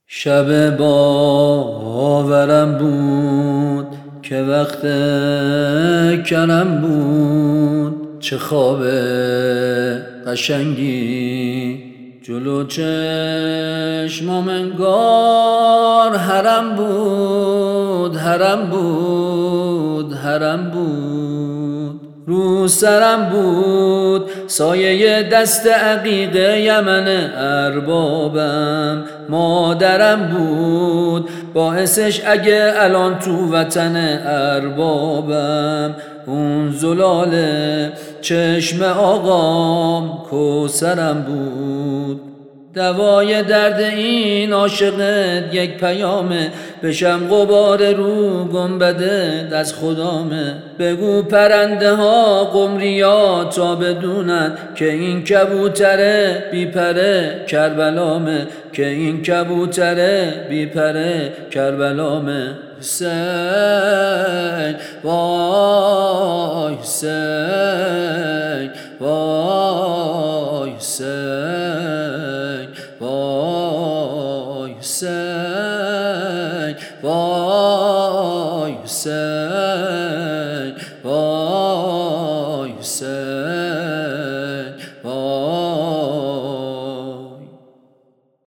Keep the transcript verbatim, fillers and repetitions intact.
شب باورم بود که وقت کرم بود، چه خواب قشنگی جلو چشمام انگار حرم بود حرم بود حرم بود. رو سرم بود سایه دست عقیق یمن اربابم، مادرم بود باعثش اگه الان تو وطن اربابم. اون زلال چشم آقام کوثرم بود، دوای درد این عاشقت یک پیامه، بشم غبار رو گنبدت از خدامه. بگو پرنده ها قمریا تا بدونن که این کبوتره بی پره کربلامه، که این کبوتره بی پره کربلامه. حسین وای حسین وای حسین وای حسین.